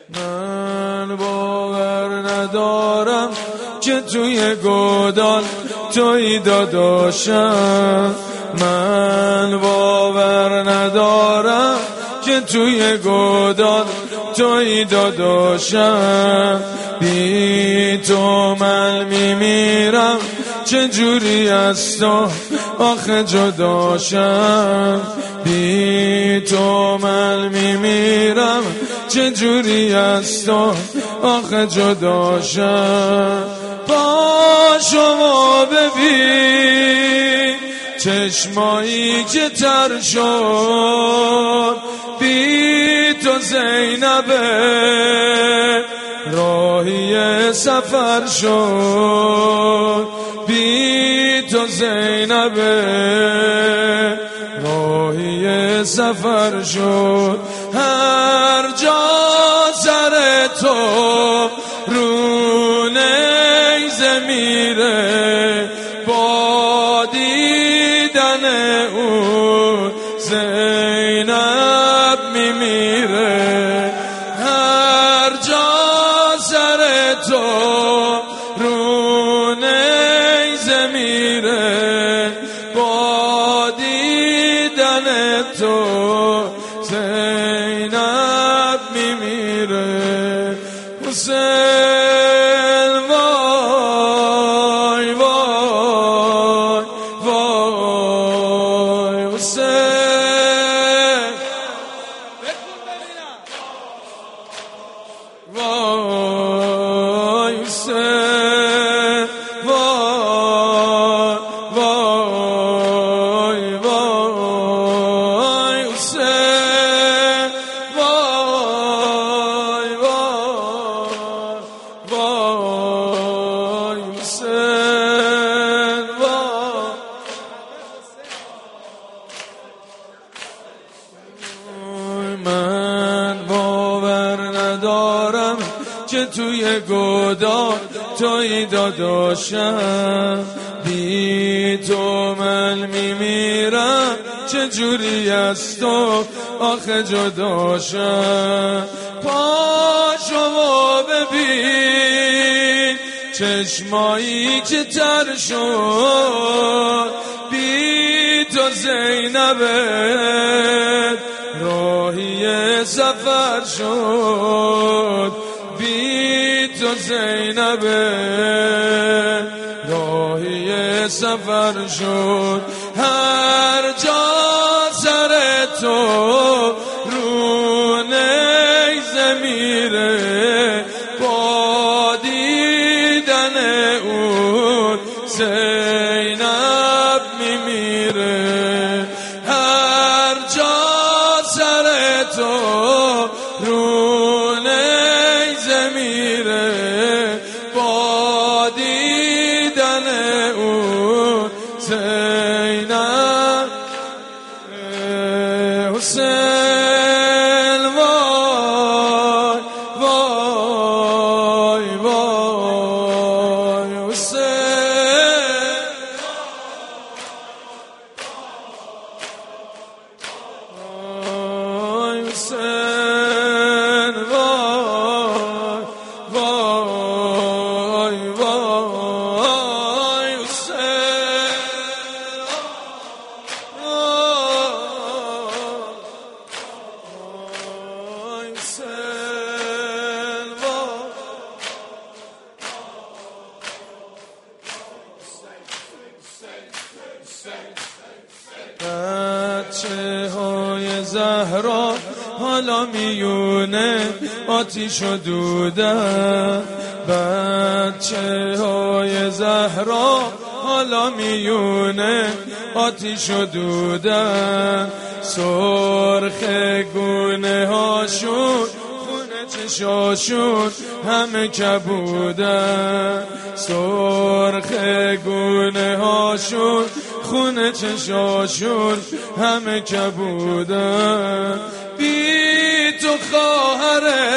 من باور ندارم که توی گودال توی داداشم. من باور ندارم که توی گودال توی داداشم. بی تو من میمیرم چجوری از تو آخه جداشم. بی تو من میمیرم چجوری از تو آخه جداشم. با شما ببین چشمایی که تر شد، بی تو زینبه راهی سفر شد. بی تو زینبه راهی سفر شد. هر جا سر تو رو نیزه میره، با دیدن اون زینب میمیره. هر جا سر تو رو نیزه میره، با دیدن تو زینب میمیره. حسین وای وای وای حسین وای حسین وای وای وای حسین وای وای وای حسین وای. من باور ندارم که توی گودال توی داداشم. بی تو من میمیرم چجوری از تو آخه جداشم. پاشو ببین چشمایی که تر شد، بی تو زینبه راهی سفر شد. بی تو زینبه راهی سفر شد. هر جا سر تو رو نیزه میره، با دیدن اون زینب میمیره. هر جا سر تو رو نیزه میره، با دیدن اون زینب. حسین وای وای وای حسین وای حسین وای وای وای حسین وای حسین وای. بچه های زهرا حالا میونه آتیش و دودن. بچه های زهرا حالا میونه آتیش و دودن. سرخ گونه هاشون خونه چشاشون همه کبودن. سرخ گونه هاشون خونه چشاشون همه کبودن. بی تو خواهره،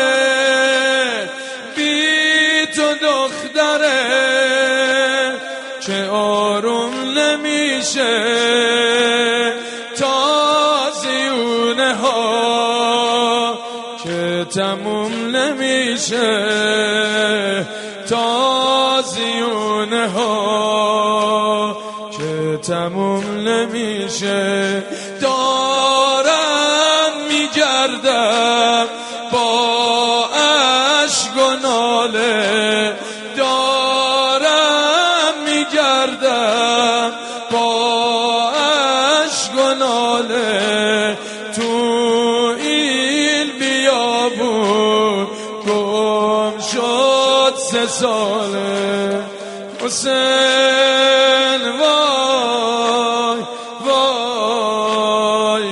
بی تو دختره، که آروم نمیشه تازیونه ها که تموم نمیشه، تازیونه ها که تموم نمیشه. دارم میگردم با اشک و ناله، دارم میگردم با اشک و ناله، تو این بیابون گم شد 3 ساله. حسین وای وای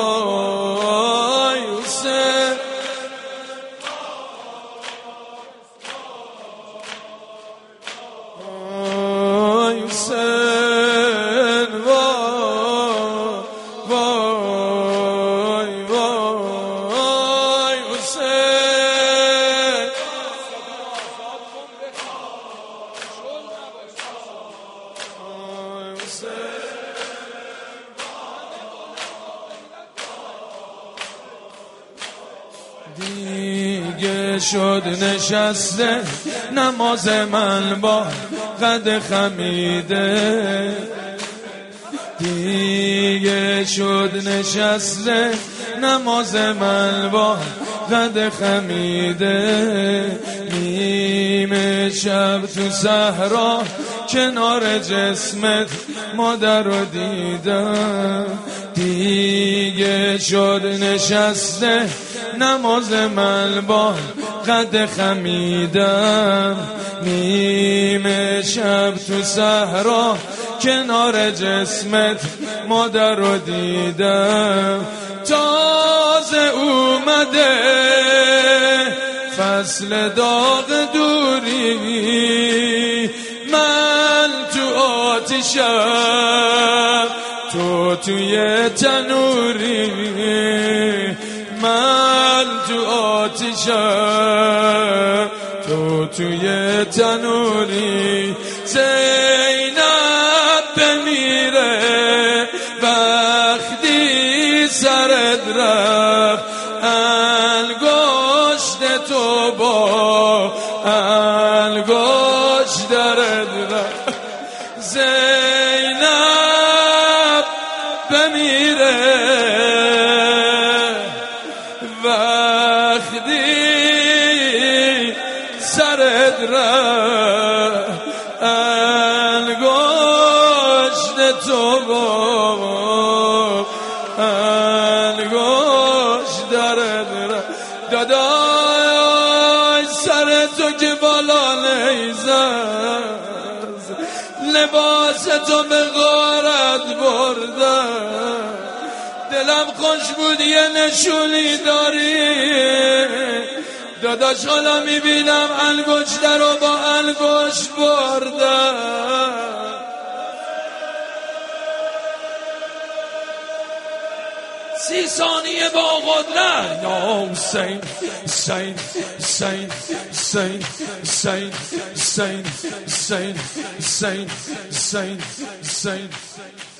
وای حسین، وای حسین وای وای وای حسین. دیگه شد نشسته نماز من با قد خمیده، دیگه شد نشسته نماز من با قد خمیده. نیمه شب تو صحرا کنار جسمت مادر رو دیدم، دیگه شد نشسته نماز من با قد خمیدم. نیمه شب تو صحرا کنار جسمت مادر رو دیدم. تازه اومده فصل داغ دوری، من تو آتیشم تو توی تنوری، من تو آتیشم تو توی تنوری. زینب بمیره وقتی سرت رفت، انگشت تو با انگشت درت رفت. زینب بمیره وقتی سرت رفت، انگشت تو با انگشت درت رفت. داداش سر تو که بالا نیزد، لباس تو به غارت بردم، دلم خوش بود یه نشونی داری. داداش حالا میبینم انگشت رو با انگشت بردم. 30 ثانیه با قدرت. یا حسین حسین حسین حسین حسین حسین حسین حسین حسین حسین.